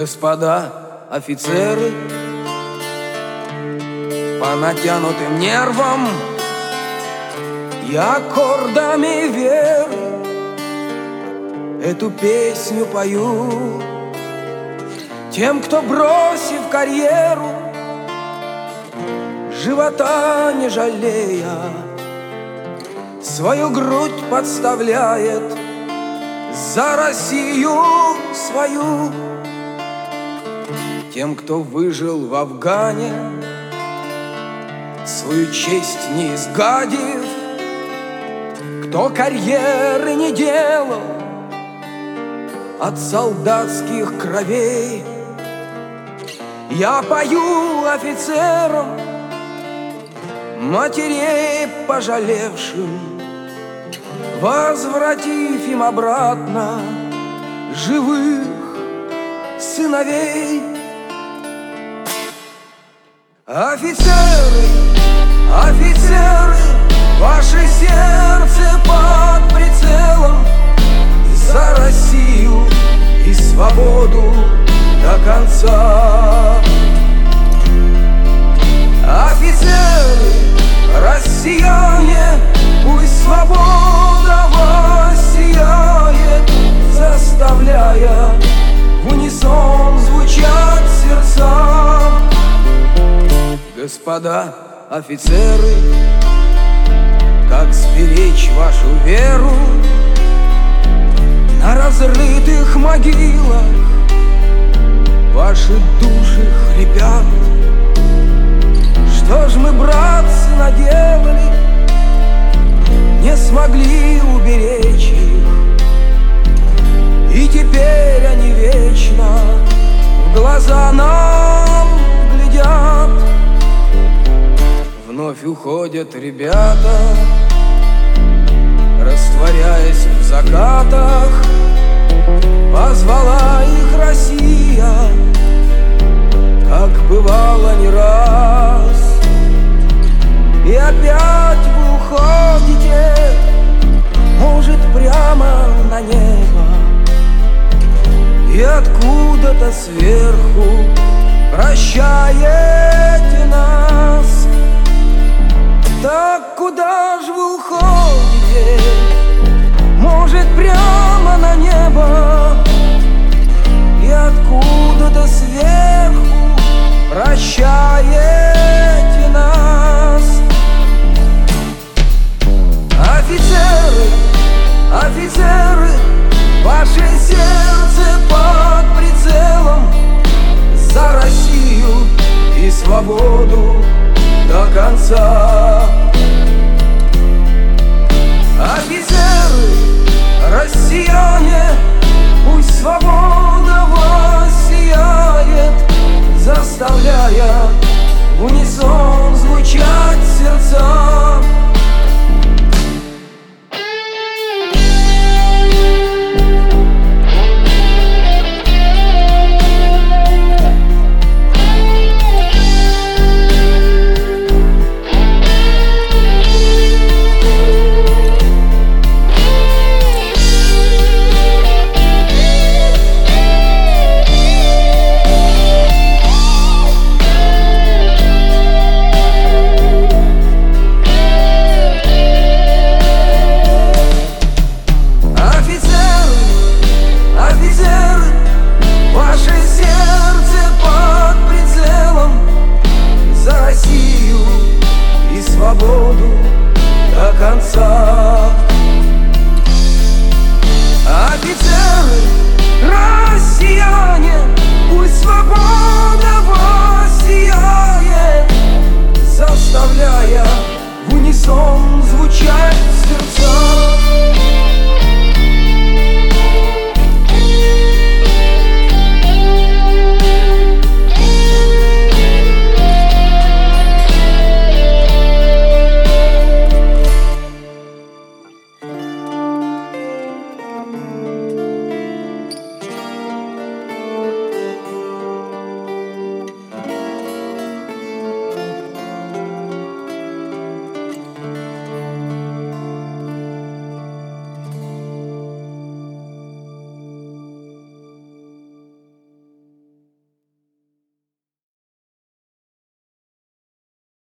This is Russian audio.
Господа офицеры, по натянутым нервам и аккордами веры эту песню пою тем, кто, бросив карьеру, живота не жалея, свою грудь подставляет за Россию свою. Тем, кто выжил в Афгане, свою честь не изгадив, кто карьеры не делал от солдатских кровей. Я пою офицерам, матерей пожалевшим, возвратив им обратно живых сыновей. Офицеры, офицеры, ваше сердце под прицелом, за Россию и свободу до конца. Офицеры, россияне, пусть свобода воссияет, заставляя в унисон звучать сердца. Господа офицеры, как сберечь вашу веру на разрытых могилах? Ваши души хрипят. Что ж мы, братцы, наделали, не смогли уберечь их, и теперь они вечно в глаза нам глядят. Вновь уходят ребята, растворяясь в закатах. Позвала их Россия, как бывало не раз. И опять вы уходите, может, прямо на небо, и откуда-то сверху прощаете нас. Так куда ж вы уходите?